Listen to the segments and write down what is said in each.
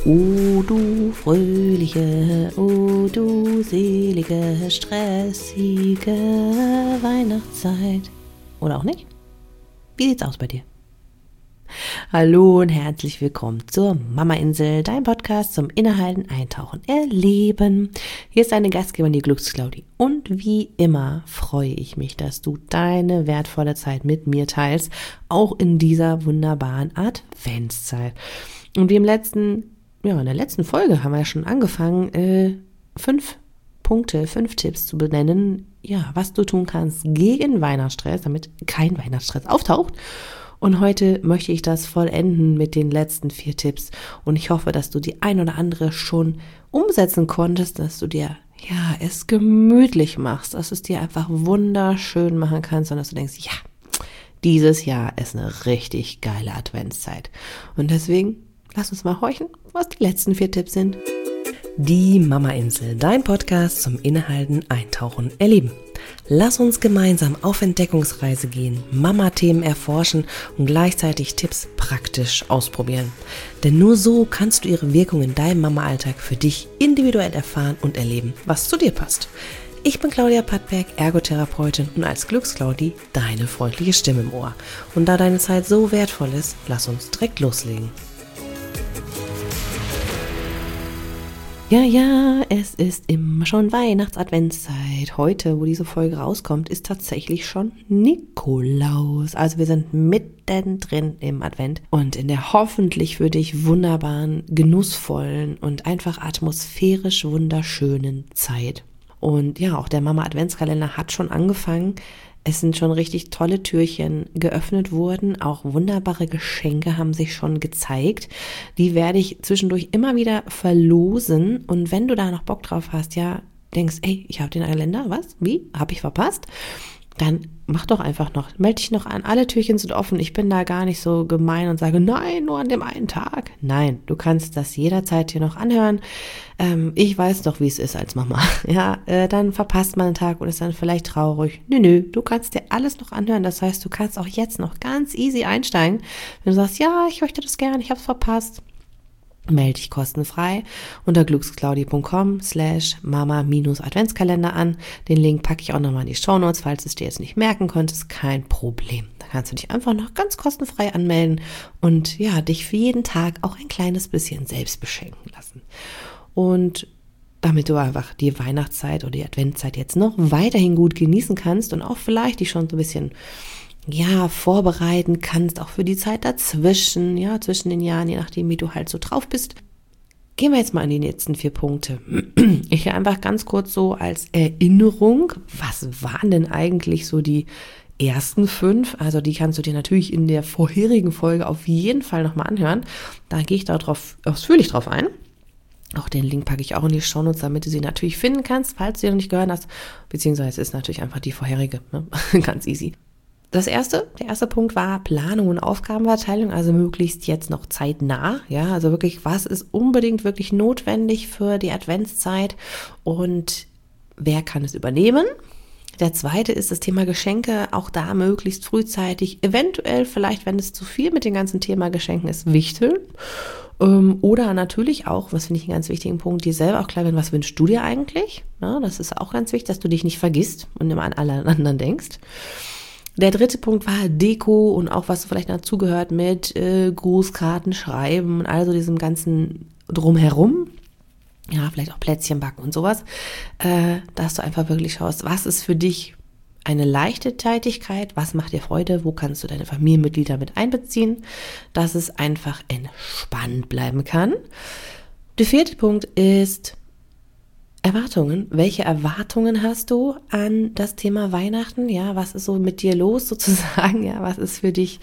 O du fröhliche, o du selige, stressige Weihnachtszeit. Oder auch nicht? Wie sieht's aus bei dir? Hallo und herzlich willkommen zur Mama-Insel, dein Podcast zum Innehalten, Eintauchen, Erleben. Hier ist deine Gastgeberin, die Glücksclaudi. Und wie immer freue ich mich, dass du deine wertvolle Zeit mit mir teilst, auch in dieser wunderbaren Adventszeit. Und wie in der letzten Folge haben wir ja schon angefangen, 5 Tipps zu benennen, ja, was du tun kannst gegen Weihnachtsstress, damit kein Weihnachtsstress auftaucht. Und heute möchte ich das vollenden mit den letzten 4 Tipps. Und ich hoffe, dass du die ein oder andere schon umsetzen konntest, dass du dir es gemütlich machst, dass du es dir einfach wunderschön machen kannst und dass du denkst, ja, dieses Jahr ist eine richtig geile Adventszeit. Und deswegen lass uns mal horchen, was die letzten 4 Tipps sind. Die Mama-Insel, dein Podcast zum Innehalten, Eintauchen, Erleben. Lass uns gemeinsam auf Entdeckungsreise gehen, Mama-Themen erforschen und gleichzeitig Tipps praktisch ausprobieren. Denn nur so kannst du ihre Wirkung in deinem Mama-Alltag für dich individuell erfahren und erleben, was zu dir passt. Ich bin Claudia Pattberg, Ergotherapeutin und als Glücksclaudi deine freundliche Stimme im Ohr. Und da deine Zeit so wertvoll ist, lass uns direkt loslegen. Ja, es ist immer schon Weihnachts-Adventszeit. Heute, wo diese Folge rauskommt, ist tatsächlich schon Nikolaus. Also wir sind mittendrin im Advent und in der hoffentlich für dich wunderbaren, genussvollen und einfach atmosphärisch wunderschönen Zeit. Und ja, auch der Mama-Adventskalender hat schon angefangen. Es sind schon richtig tolle Türchen geöffnet worden, auch wunderbare Geschenke haben sich schon gezeigt. Die werde ich zwischendurch immer wieder verlosen und wenn du da noch Bock drauf hast, denkst, ey, ich habe den Kalender, was? Wie? Habe ich verpasst? Dann mach doch einfach noch, melde dich noch an, alle Türchen sind offen, ich bin da gar nicht so gemein und sage, nein, nur an dem einen Tag. Nein, du kannst das jederzeit hier noch anhören. Ich weiß doch, wie es ist als Mama. Dann verpasst man einen Tag und ist dann vielleicht traurig. Nö, du kannst dir alles noch anhören, das heißt, du kannst auch jetzt noch ganz easy einsteigen. Wenn du sagst, ja, ich möchte das gerne, ich habe es verpasst. Melde dich kostenfrei unter glücksclaudi.com/mama-adventskalender an. Den Link packe ich auch nochmal in die Shownotes, falls du es dir jetzt nicht merken konntest, kein Problem. Da kannst du dich einfach noch ganz kostenfrei anmelden und dich für jeden Tag auch ein kleines bisschen selbst beschenken lassen. Und damit du einfach die Weihnachtszeit oder die Adventszeit jetzt noch weiterhin gut genießen kannst und auch vielleicht dich schon so ein bisschen vorbereiten kannst, auch für die Zeit dazwischen, zwischen den Jahren, je nachdem, wie du halt so drauf bist. Gehen wir jetzt mal an die letzten 4 Punkte. Ich einfach ganz kurz so als Erinnerung, was waren denn eigentlich so die ersten 5? Also die kannst du dir natürlich in der vorherigen Folge auf jeden Fall nochmal anhören. Da gehe ich ausführlich drauf ein. Auch den Link packe ich auch in die Shownotes, damit du sie natürlich finden kannst, falls du sie noch nicht gehört hast. Beziehungsweise es ist natürlich einfach die vorherige, ne? Ganz easy. Der erste Punkt war Planung und Aufgabenverteilung, also möglichst jetzt noch zeitnah, also wirklich, was ist unbedingt wirklich notwendig für die Adventszeit und wer kann es übernehmen? Der zweite ist das Thema Geschenke, auch da möglichst frühzeitig, eventuell vielleicht, wenn es zu viel mit dem ganzen Thema Geschenken ist, wichteln. Oder natürlich auch, was finde ich einen ganz wichtigen Punkt, dir selber auch klar werden, was wünschst du dir eigentlich? Ja, das ist auch ganz wichtig, dass du dich nicht vergisst und immer an alle anderen denkst. Der dritte Punkt war Deko und auch was vielleicht dazugehört mit Grußkarten schreiben und also diesem ganzen Drumherum. Vielleicht auch Plätzchen backen und sowas. Dass du einfach wirklich schaust, was ist für dich eine leichte Tätigkeit, was macht dir Freude, wo kannst du deine Familienmitglieder mit einbeziehen, dass es einfach entspannt bleiben kann. Der 4. Punkt ist Erwartungen. Welche Erwartungen hast du an das Thema Weihnachten? Was ist so mit dir los sozusagen? Was ist für dich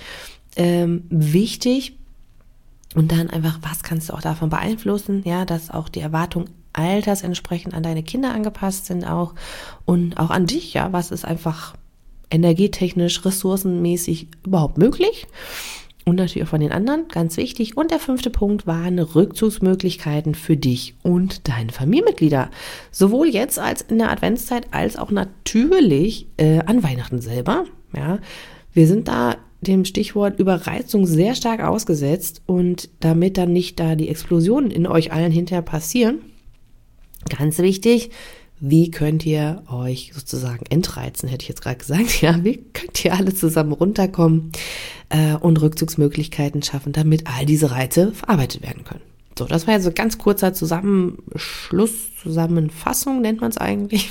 wichtig? Und dann einfach, was kannst du auch davon beeinflussen? Dass auch die Erwartungen altersentsprechend an deine Kinder angepasst sind auch und auch an dich. Was ist einfach energietechnisch, ressourcenmäßig überhaupt möglich? Und natürlich auch von den anderen, ganz wichtig. Und der 5. Punkt waren Rückzugsmöglichkeiten für dich und deine Familienmitglieder. Sowohl jetzt als in der Adventszeit, als auch natürlich an Weihnachten selber. Wir sind da dem Stichwort Überreizung sehr stark ausgesetzt und damit dann nicht da die Explosionen in euch allen hinterher passieren, ganz wichtig, wie könnt ihr euch sozusagen entreizen, hätte ich jetzt gerade gesagt. Ja, wie könnt ihr alle zusammen runterkommen und Rückzugsmöglichkeiten schaffen, damit all diese Reize verarbeitet werden können. So, das war jetzt so ein ganz kurzer Zusammenfassung nennt man es eigentlich,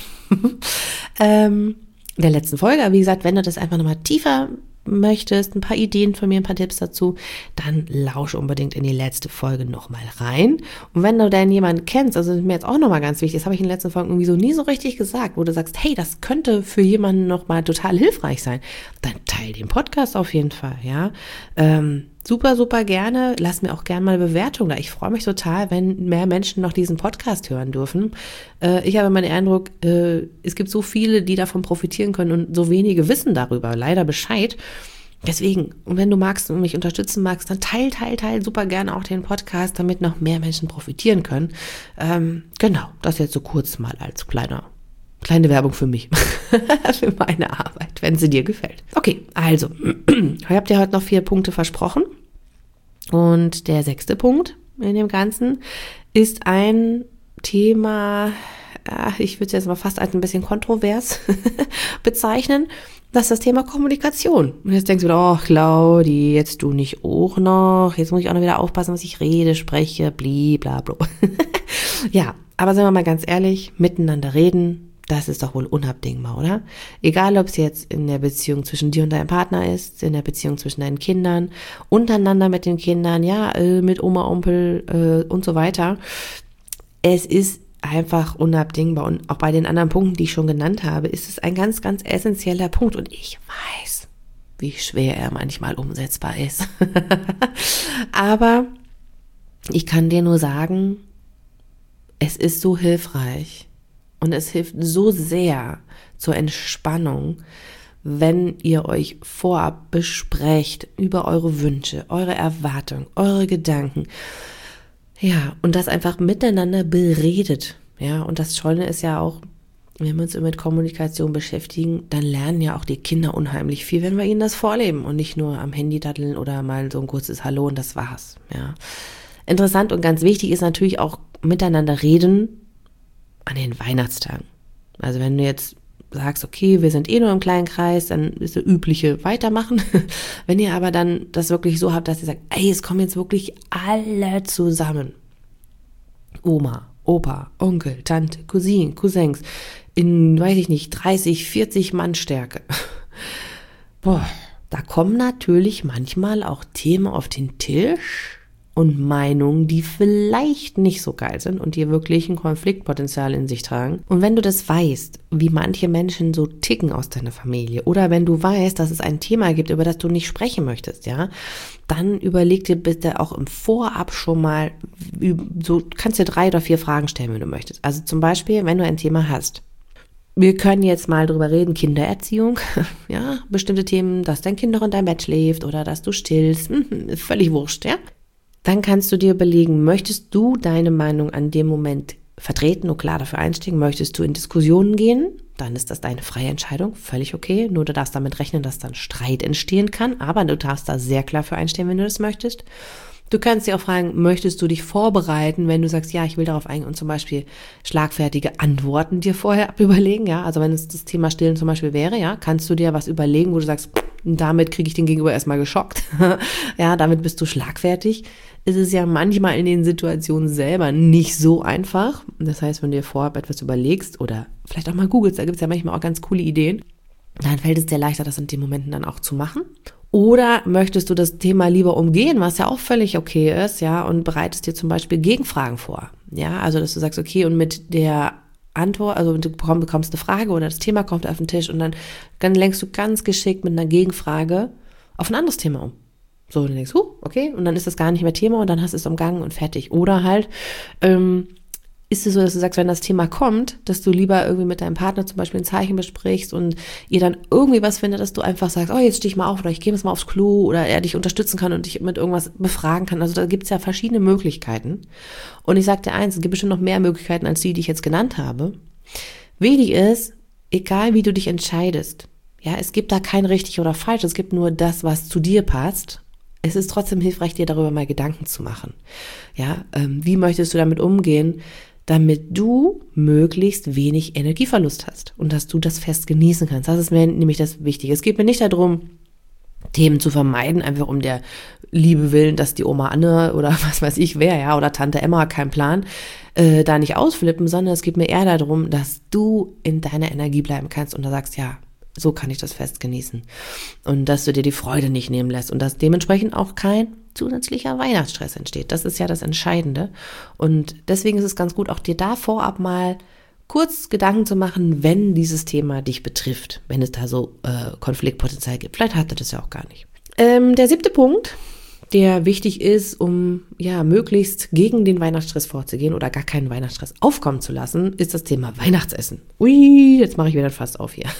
der letzten Folge. Aber wie gesagt, wenn du das einfach nochmal tiefer möchtest, ein paar Ideen von mir, ein paar Tipps dazu, dann lausch unbedingt in die letzte Folge nochmal rein. Und wenn du denn jemanden kennst, also das ist mir jetzt auch nochmal ganz wichtig, das habe ich in den letzten Folgen irgendwie so nie so richtig gesagt, wo du sagst, hey, das könnte für jemanden nochmal total hilfreich sein, dann teil den Podcast auf jeden Fall, ja. Super, super gerne. Lass mir auch gerne mal eine Bewertung da. Ich freue mich total, wenn mehr Menschen noch diesen Podcast hören dürfen. Ich habe meinen Eindruck, es gibt so viele, die davon profitieren können und so wenige wissen darüber leider Bescheid. Deswegen, und wenn du magst und mich unterstützen magst, dann teil super gerne auch den Podcast, damit noch mehr Menschen profitieren können. Genau, das jetzt so kurz mal als kleine Werbung für mich, für meine Arbeit, wenn sie dir gefällt. Okay, also, ich habe dir heute noch 4 Punkte versprochen. Und der 6. Punkt in dem Ganzen ist ein Thema, ich würde es jetzt mal fast als ein bisschen kontrovers bezeichnen, das ist das Thema Kommunikation. Und jetzt denkst du wieder, oh Claudi, jetzt du nicht auch noch, jetzt muss ich auch noch wieder aufpassen, was ich rede, spreche, blablabla. Ja, aber sagen wir mal ganz ehrlich, miteinander reden, das ist doch wohl unabdingbar, oder? Egal, ob es jetzt in der Beziehung zwischen dir und deinem Partner ist, in der Beziehung zwischen deinen Kindern, untereinander mit den Kindern, ja, mit Oma, Onkel und so weiter. Es ist einfach unabdingbar. Und auch bei den anderen Punkten, die ich schon genannt habe, ist es ein ganz, ganz essentieller Punkt. Und ich weiß, wie schwer er manchmal umsetzbar ist. Aber ich kann dir nur sagen, es ist so hilfreich. Und es hilft so sehr zur Entspannung, wenn ihr euch vorab besprecht über eure Wünsche, eure Erwartungen, eure Gedanken. Ja, und das einfach miteinander beredet. Ja, und das Schöne ist ja auch, wenn wir uns mit Kommunikation beschäftigen, dann lernen ja auch die Kinder unheimlich viel, wenn wir ihnen das vorleben und nicht nur am Handy daddeln oder mal so ein kurzes Hallo und das war's. Ja. Interessant und ganz wichtig ist natürlich auch miteinander reden an den Weihnachtstagen. Also wenn du jetzt sagst, okay, wir sind nur im kleinen Kreis, dann ist das übliche weitermachen. Wenn ihr aber dann das wirklich so habt, dass ihr sagt, ey, es kommen jetzt wirklich alle zusammen. Oma, Opa, Onkel, Tante, Cousinen, Cousins, in, weiß ich nicht, 30, 40 Mann Stärke. Boah, da kommen natürlich manchmal auch Themen auf den Tisch und Meinungen, die vielleicht nicht so geil sind und die wirklich ein Konfliktpotenzial in sich tragen. Und wenn du das weißt, wie manche Menschen so ticken aus deiner Familie, oder wenn du weißt, dass es ein Thema gibt, über das du nicht sprechen möchtest, ja, dann überleg dir bitte auch im Vorab schon mal, so kannst dir 3 oder 4 Fragen stellen, wenn du möchtest. Also zum Beispiel, wenn du ein Thema hast. Wir können jetzt mal drüber reden, Kindererziehung, ja, bestimmte Themen, dass dein Kind noch in deinem Bett schläft oder dass du stillst, völlig wurscht, ja. Dann kannst du dir überlegen, möchtest du deine Meinung an dem Moment vertreten und klar dafür einstehen? Möchtest du in Diskussionen gehen? Dann ist das deine freie Entscheidung, völlig okay. Nur du darfst damit rechnen, dass dann Streit entstehen kann, aber du darfst da sehr klar für einstehen, wenn du das möchtest. Du kannst dir auch fragen, möchtest du dich vorbereiten, wenn du sagst, ja, ich will darauf eingehen und zum Beispiel schlagfertige Antworten dir vorher überlegen, ja. Also wenn es das Thema Stillen zum Beispiel wäre, ja, kannst du dir was überlegen, wo du sagst, damit kriege ich den Gegenüber erstmal geschockt. Ja, damit bist du schlagfertig. Es ist ja manchmal in den Situationen selber nicht so einfach. Das heißt, wenn du dir vorab etwas überlegst oder vielleicht auch mal googelst, da gibt es ja manchmal auch ganz coole Ideen, dann fällt es dir leichter, das in den Momenten dann auch zu machen. Oder möchtest du das Thema lieber umgehen, was ja auch völlig okay ist, ja, und bereitest dir zum Beispiel Gegenfragen vor. Ja, also dass du sagst, okay, und mit der Antwort, also du bekommst eine Frage oder das Thema kommt auf den Tisch und dann lenkst du ganz geschickt mit einer Gegenfrage auf ein anderes Thema um. So, dann denkst du, okay, und dann ist das gar nicht mehr Thema und dann hast du es umgangen und fertig. Oder halt, ist es so, dass du sagst, wenn das Thema kommt, dass du lieber irgendwie mit deinem Partner zum Beispiel ein Zeichen besprichst und ihr dann irgendwie was findet, dass du einfach sagst, oh, jetzt steh ich mal auf oder ich gehe jetzt mal aufs Klo oder er dich unterstützen kann und dich mit irgendwas befragen kann. Also da gibt es ja verschiedene Möglichkeiten. Und ich sag dir eins, es gibt bestimmt noch mehr Möglichkeiten als die ich jetzt genannt habe. Wichtig ist, egal wie du dich entscheidest, Ja, es gibt da kein richtig oder falsch, es gibt nur das, was zu dir passt. Es ist trotzdem hilfreich, dir darüber mal Gedanken zu machen. Ja, wie möchtest du damit umgehen, damit du möglichst wenig Energieverlust hast und dass du das Fest genießen kannst. Das ist mir nämlich das Wichtige. Es geht mir nicht darum, Themen zu vermeiden, einfach um der Liebe willen, dass die Oma Anne oder was weiß ich wer, ja, oder Tante Emma, kein Plan, da nicht ausflippen, sondern es geht mir eher darum, dass du in deiner Energie bleiben kannst und da sagst, ja, so kann ich das Fest genießen. Und dass du dir die Freude nicht nehmen lässt und dass dementsprechend auch kein zusätzlicher Weihnachtsstress entsteht. Das ist ja das Entscheidende. Und deswegen ist es ganz gut, auch dir da vorab mal kurz Gedanken zu machen, wenn dieses Thema dich betrifft, wenn es da so Konfliktpotenzial gibt. Vielleicht hat er das ja auch gar nicht. Der 7. Punkt, der wichtig ist, um ja möglichst gegen den Weihnachtsstress vorzugehen oder gar keinen Weihnachtsstress aufkommen zu lassen, ist das Thema Weihnachtsessen. Ui, jetzt mache ich wieder fast auf hier.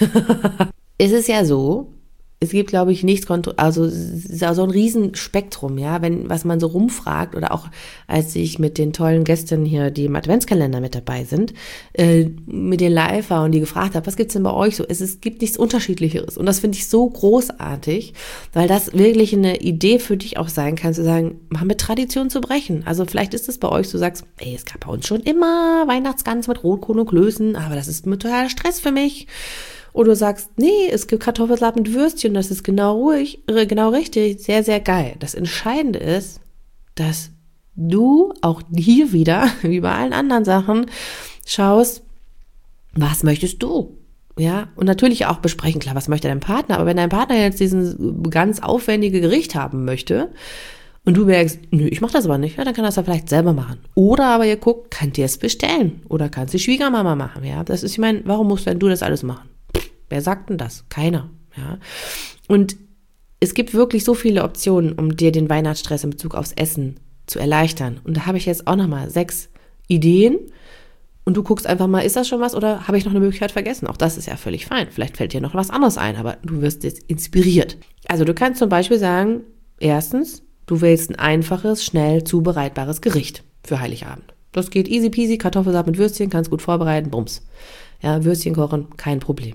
Es ist ja so, es gibt, glaube ich, nichts, also so ein Riesenspektrum, ja, was man so rumfragt oder auch als ich mit den tollen Gästen hier, die im Adventskalender mit dabei sind, mit den Live war und die gefragt habe, was gibt's denn bei euch so? Es gibt nichts Unterschiedlicheres und das finde ich so großartig, weil das wirklich eine Idee für dich auch sein kann, zu sagen, mal mit Tradition zu brechen. Also vielleicht ist es bei euch, du sagst, ey, es gab bei uns schon immer Weihnachtsgans mit Rotkohl und Klößen, aber das ist totaler Stress für mich. Oder du sagst, nee, es gibt Kartoffelsalat mit Würstchen, das ist genau richtig, sehr, sehr geil. Das Entscheidende ist, dass du auch hier wieder, wie bei allen anderen Sachen, schaust, was möchtest du? Ja, und natürlich auch besprechen, klar, was möchte dein Partner? Aber wenn dein Partner jetzt diesen ganz aufwendige Gericht haben möchte und du merkst, nö, ich mach das aber nicht, ja, dann kann das ja vielleicht selber machen. Oder aber ihr guckt, könnt ihr es bestellen? Oder kannst die Schwiegermama machen? Ja, das ist, ich meine, warum musst denn du das alles machen? Wer sagt denn das? Keiner. Ja. Und es gibt wirklich so viele Optionen, um dir den Weihnachtsstress in Bezug aufs Essen zu erleichtern. Und da habe ich jetzt auch nochmal 6 Ideen. Und du guckst einfach mal, ist das schon was oder habe ich noch eine Möglichkeit vergessen? Auch das ist ja völlig fein. Vielleicht fällt dir noch was anderes ein, aber du wirst jetzt inspiriert. Also du kannst zum Beispiel sagen, erstens, du wählst ein einfaches, schnell zubereitbares Gericht für Heiligabend. Das geht easy peasy, Kartoffelsalat mit Würstchen, kannst gut vorbereiten, bums. Ja, Würstchen kochen, kein Problem.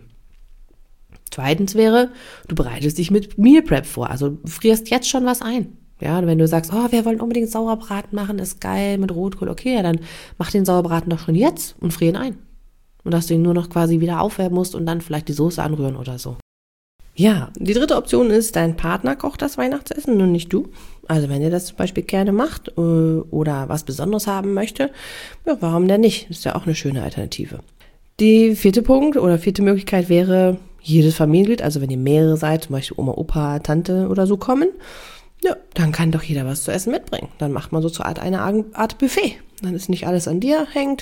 Zweitens wäre, du bereitest dich mit Meal Prep vor, also frierst jetzt schon was ein. Ja, wenn du sagst, oh, wir wollen unbedingt Sauerbraten machen, ist geil mit Rotkohl, okay, ja, dann mach den Sauerbraten doch schon jetzt und frier ihn ein. Und dass du ihn nur noch quasi wieder aufwärmen musst und dann vielleicht die Soße anrühren oder so. Ja, die 3. Option ist, dein Partner kocht das Weihnachtsessen und nicht du. Also wenn ihr das zum Beispiel gerne macht oder was Besonderes haben möchte, ja, warum denn nicht? Ist ja auch eine schöne Alternative. Die 4. Punkt oder 4. Möglichkeit wäre, jedes Familienmitglied, also wenn ihr mehrere seid, zum Beispiel Oma, Opa, Tante oder so kommen, ja, dann kann doch jeder was zu essen mitbringen. Dann macht man so zur eine Art Buffet. Dann ist nicht alles an dir hängt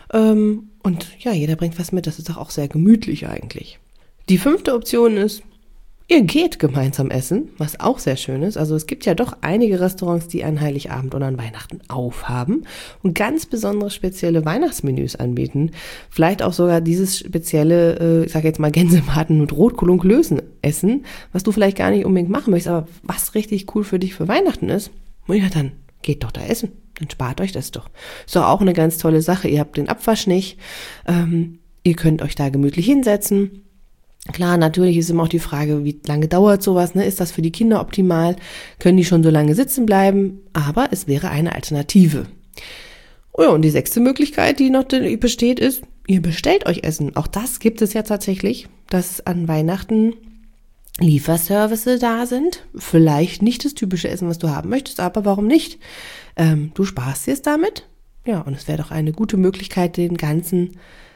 und ja, jeder bringt was mit. Das ist doch auch sehr gemütlich eigentlich. Die 5. Option ist, ihr geht gemeinsam essen, was auch sehr schön ist. Also es gibt ja doch einige Restaurants, die an Heiligabend und an Weihnachten aufhaben und ganz besondere spezielle Weihnachtsmenüs anbieten. Vielleicht auch sogar dieses spezielle, ich sage jetzt mal Gänsebraten mit Rotkohl und Klößen essen, was du vielleicht gar nicht unbedingt machen möchtest, aber was richtig cool für dich für Weihnachten ist. Ja, dann geht doch da essen. Dann spart euch das doch. Ist doch auch eine ganz tolle Sache. Ihr habt den Abwasch nicht. Ihr könnt euch da gemütlich hinsetzen. Klar, natürlich ist immer auch die Frage, wie lange dauert sowas, ne? Ist das für die Kinder optimal? Können die schon so lange sitzen bleiben? Aber es wäre eine Alternative. Oh ja, und die 6. Möglichkeit, die noch besteht, ist, ihr bestellt euch Essen. Auch das gibt es ja tatsächlich, dass an Weihnachten Lieferservice da sind. Vielleicht nicht das typische Essen, was du haben möchtest, aber warum nicht? Du sparst dir es damit. Ja, und es wäre doch eine gute Möglichkeit, den ganze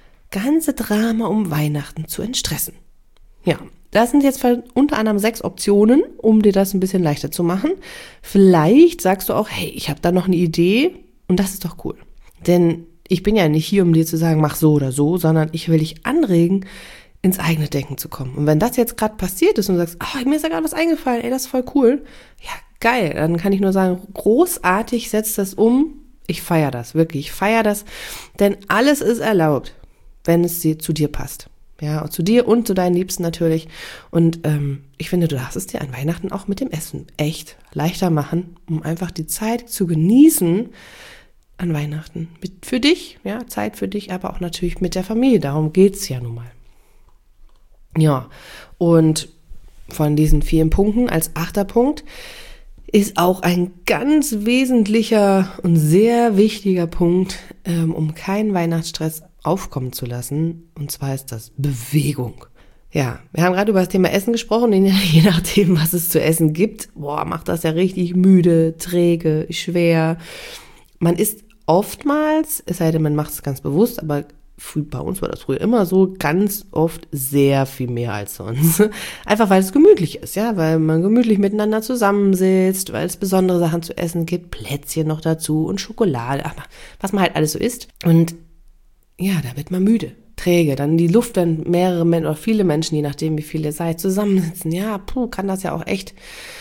Drama um Weihnachten zu entstressen. Ja, das sind jetzt unter anderem 6 Optionen, um dir das ein bisschen leichter zu machen. Vielleicht sagst du auch, hey, ich habe da noch eine Idee und das ist doch cool. Denn ich bin ja nicht hier, um dir zu sagen, mach so oder so, sondern ich will dich anregen, ins eigene Denken zu kommen. Und wenn das jetzt gerade passiert ist und du sagst, mir ist ja gerade was eingefallen, ey, das ist voll cool. Ja, geil. Dann kann ich nur sagen, großartig, setz das um. Ich feiere das, wirklich, ich feiere das. Denn alles ist erlaubt, wenn es zu dir passt. Ja, zu dir und zu deinen Liebsten natürlich. Und ich finde, du darfst es dir an Weihnachten auch mit dem Essen echt leichter machen, um einfach die Zeit zu genießen an Weihnachten. Für dich, ja, Zeit für dich, aber auch natürlich mit der Familie. Darum geht's ja nun mal. Ja, und von diesen 4 Punkten als 8. Punkt ist auch ein ganz wesentlicher und sehr wichtiger Punkt, um keinen Weihnachtsstress aufkommen zu lassen. Und zwar ist das Bewegung. Ja, wir haben gerade über das Thema Essen gesprochen. Und je nachdem, was es zu essen gibt, macht das ja richtig müde, träge, schwer. Man isst oftmals, es sei denn, man macht es ganz bewusst, aber bei uns war das früher immer so, ganz oft sehr viel mehr als sonst. Einfach weil es gemütlich ist, ja, weil man gemütlich miteinander zusammensitzt, weil es besondere Sachen zu essen gibt, Plätzchen noch dazu und Schokolade, was man halt alles so isst. Und ja, da wird man müde, träge. Dann die Luft, wenn mehrere Menschen oder viele Menschen, je nachdem wie viele ihr seid, zusammensitzen, ja, kann das ja auch echt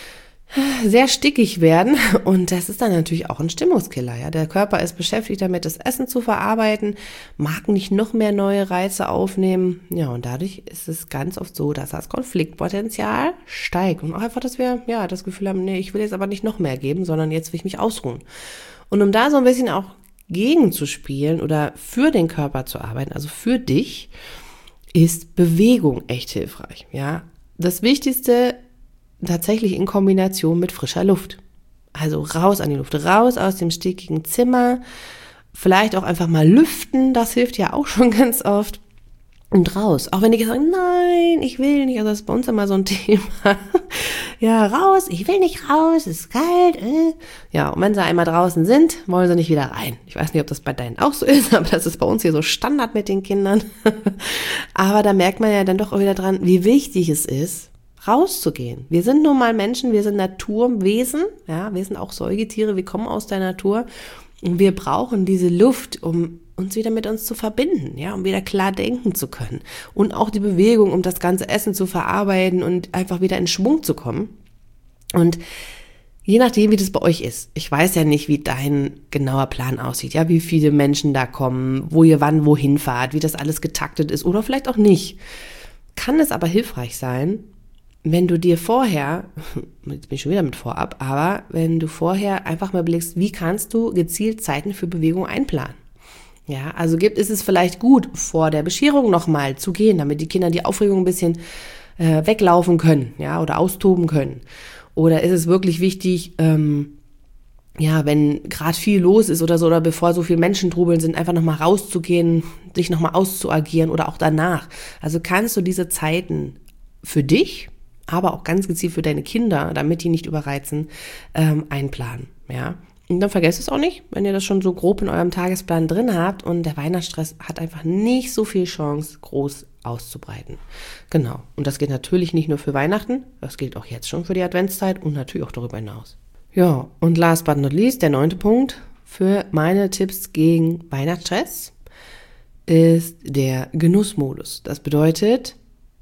sehr stickig werden und das ist dann natürlich auch ein Stimmungskiller. Ja, der Körper ist beschäftigt damit, das Essen zu verarbeiten, mag nicht noch mehr neue Reize aufnehmen. Ja, und dadurch ist es ganz oft so, dass das Konfliktpotenzial steigt und auch einfach, dass wir das Gefühl haben, nee, ich will jetzt aber nicht noch mehr geben, sondern jetzt will ich mich ausruhen. Und um da so ein bisschen auch gegenzuspielen oder für den Körper zu arbeiten, also für dich, ist Bewegung echt hilfreich. Ja, das Wichtigste tatsächlich in Kombination mit frischer Luft. Also raus an die Luft, raus aus dem stickigen Zimmer, vielleicht auch einfach mal lüften, das hilft ja auch schon ganz oft. Und raus, auch wenn die sagen, nein, ich will nicht, also das ist bei uns immer so ein Thema. Ja, raus, ich will nicht raus, es ist kalt. Ja, und wenn sie einmal draußen sind, wollen sie nicht wieder rein. Ich weiß nicht, ob das bei deinen auch so ist, aber das ist bei uns hier so Standard mit den Kindern. Aber da merkt man ja dann doch auch wieder dran, wie wichtig es ist, rauszugehen. Wir sind nun mal Menschen, wir sind Naturwesen, ja, wir sind auch Säugetiere, wir kommen aus der Natur und wir brauchen diese Luft, um uns wieder mit uns zu verbinden, ja, um wieder klar denken zu können und auch die Bewegung, um das ganze Essen zu verarbeiten und einfach wieder in Schwung zu kommen. Und je nachdem, wie das bei euch ist, ich weiß ja nicht, wie dein genauer Plan aussieht, ja, wie viele Menschen da kommen, wo ihr wann wohin fahrt, wie das alles getaktet ist oder vielleicht auch nicht. Kann es aber hilfreich sein, wenn du dir vorher, jetzt bin ich schon wieder mit vorab, aber wenn du vorher einfach mal blickst, wie kannst du gezielt Zeiten für Bewegung einplanen? Ja, also ist es vielleicht gut, vor der Bescherung nochmal zu gehen, damit die Kinder die Aufregung ein bisschen weglaufen können, ja, oder austoben können. Oder ist es wirklich wichtig, wenn gerade viel los ist oder so, oder bevor so viele Menschentrubeln sind, einfach nochmal rauszugehen, sich nochmal auszuagieren oder auch danach. Also kannst du diese Zeiten für dich, aber auch ganz gezielt für deine Kinder, damit die nicht überreizen, einplanen, ja. Und dann vergesst es auch nicht, wenn ihr das schon so grob in eurem Tagesplan drin habt und der Weihnachtsstress hat einfach nicht so viel Chance, groß auszubreiten. Genau. Und das gilt natürlich nicht nur für Weihnachten, das gilt auch jetzt schon für die Adventszeit und natürlich auch darüber hinaus. Ja, und last but not least, der 9. Punkt für meine Tipps gegen Weihnachtsstress ist der Genussmodus. Das bedeutet,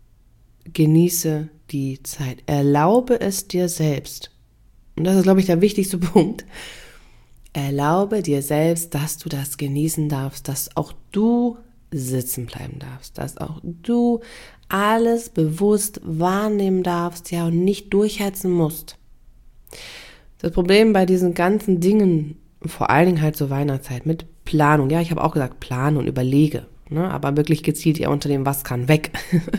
genieße die Zeit. Erlaube es dir selbst. Und das ist, glaube ich, der wichtigste Punkt. Erlaube dir selbst, dass du das genießen darfst, dass auch du sitzen bleiben darfst, dass auch du alles bewusst wahrnehmen darfst, ja, und nicht durchheizen musst. Das Problem bei diesen ganzen Dingen, vor allen Dingen halt zur Weihnachtszeit, mit Planung, ja, ich habe auch gesagt, plane und überlege, ne, aber wirklich gezielt ja unter dem, was kann weg.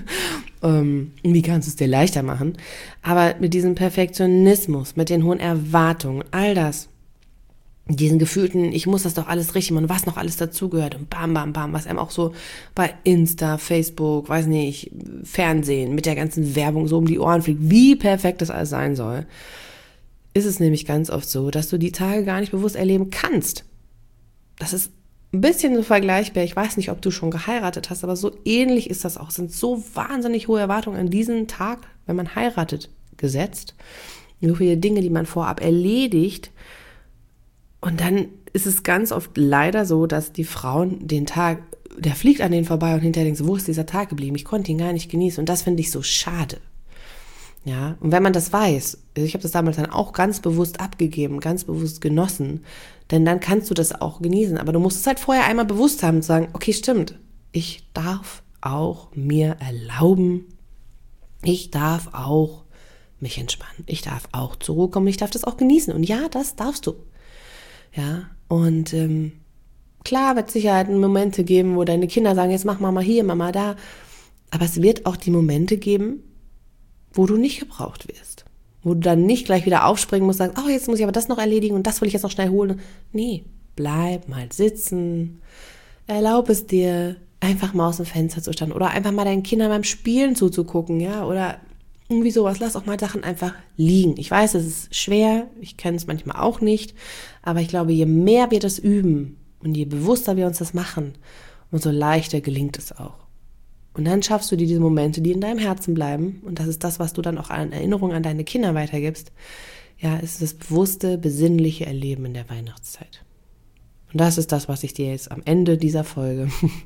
Wie kannst du es dir leichter machen? Aber mit diesem Perfektionismus, mit den hohen Erwartungen, all das, diesen gefühlten, ich muss das doch alles richtig machen, was noch alles dazugehört und bam, bam, bam, was einem auch so bei Insta, Facebook, weiß nicht, Fernsehen mit der ganzen Werbung so um die Ohren fliegt, wie perfekt das alles sein soll, ist es nämlich ganz oft so, dass du die Tage gar nicht bewusst erleben kannst. Das ist ein bisschen so vergleichbar, ich weiß nicht, ob du schon geheiratet hast, aber so ähnlich ist das auch. Es sind so wahnsinnig hohe Erwartungen an diesen Tag, wenn man heiratet, gesetzt. So viele Dinge, die man vorab erledigt. Und dann ist es ganz oft leider so, dass die Frauen den Tag, der fliegt an denen vorbei und hinterher denken so, wo ist dieser Tag geblieben? Ich konnte ihn gar nicht genießen. Und das finde ich so schade. Ja, und wenn man das weiß, ich habe das damals dann auch ganz bewusst abgegeben, ganz bewusst genossen, denn dann kannst du das auch genießen. Aber du musst es halt vorher einmal bewusst haben und sagen, okay, stimmt, ich darf auch mir erlauben, ich darf auch mich entspannen, ich darf auch zur Ruhe kommen, ich darf das auch genießen. Und ja, das darfst du. Ja, und klar wird es Sicherheit Momente geben, wo deine Kinder sagen, jetzt mach Mama hier, Mama da. Aber es wird auch die Momente geben, wo du nicht gebraucht wirst. Wo du dann nicht gleich wieder aufspringen musst und sagst, oh, jetzt muss ich aber das noch erledigen und das will ich jetzt noch schnell holen. Nee, bleib mal sitzen. Erlaub es dir, einfach mal aus dem Fenster zu stehen oder einfach mal deinen Kindern beim Spielen zuzugucken, ja, oder irgendwie sowas. Lass auch mal Sachen einfach liegen. Ich weiß, es ist schwer, ich kenne es manchmal auch nicht, aber ich glaube, je mehr wir das üben und je bewusster wir uns das machen, umso leichter gelingt es auch. Und dann schaffst du dir diese Momente, die in deinem Herzen bleiben. Und das ist das, was du dann auch an Erinnerung an deine Kinder weitergibst. Ja, es ist das bewusste, besinnliche Erleben in der Weihnachtszeit. Und das ist das, was ich dir jetzt am Ende dieser Folge,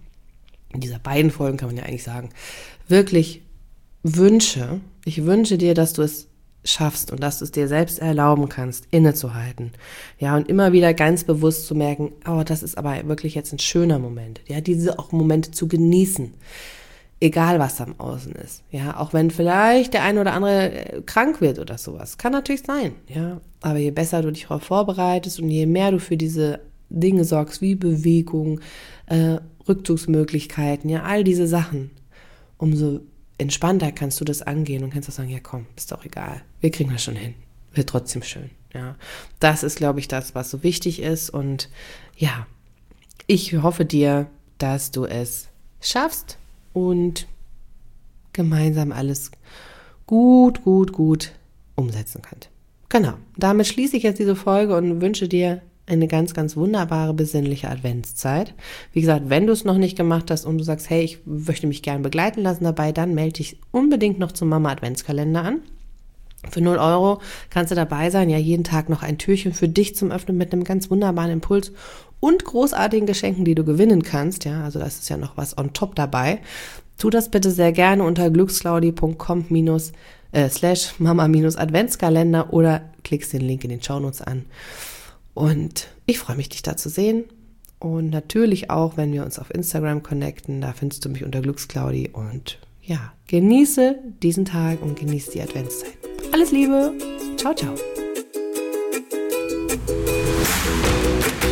in dieser beiden Folgen kann man ja eigentlich sagen, wirklich wünsche. Ich wünsche dir, dass du es schaffst und dass du es dir selbst erlauben kannst, innezuhalten. Ja, und immer wieder ganz bewusst zu merken, oh, das ist aber wirklich jetzt ein schöner Moment. Ja, diese auch Momente zu genießen. Egal, was am Außen ist. Ja, auch wenn vielleicht der eine oder andere krank wird oder sowas. Kann natürlich sein. Ja, aber je besser du dich darauf vorbereitest und je mehr du für diese Dinge sorgst, wie Bewegung, Rückzugsmöglichkeiten, ja, all diese Sachen, umso entspannter kannst du das angehen und kannst auch sagen, ja komm, ist doch egal. Wir kriegen das schon hin. Wird trotzdem schön. Ja, das ist, glaube ich, das, was so wichtig ist. Und ja, ich hoffe dir, dass du es schaffst und gemeinsam alles gut umsetzen könnt. Genau, damit schließe ich jetzt diese Folge und wünsche dir eine ganz, ganz wunderbare, besinnliche Adventszeit. Wie gesagt, wenn du es noch nicht gemacht hast und du sagst, hey, ich möchte mich gerne begleiten lassen dabei, dann melde dich unbedingt noch zum Mama Adventskalender an. Für 0 € kannst du dabei sein, ja, jeden Tag noch ein Türchen für dich zum Öffnen mit einem ganz wunderbaren Impuls und großartigen Geschenken, die du gewinnen kannst, ja, also da ist ja noch was on top dabei. Tu das bitte sehr gerne unter glücksclaudi.com/mama-adventskalender oder klickst den Link in den Shownotes an. Und ich freue mich, dich da zu sehen. Und natürlich auch, wenn wir uns auf Instagram connecten, da findest du mich unter glücksclaudi. Und ja, genieße diesen Tag und genieße die Adventszeit. Alles Liebe. Ciao, ciao.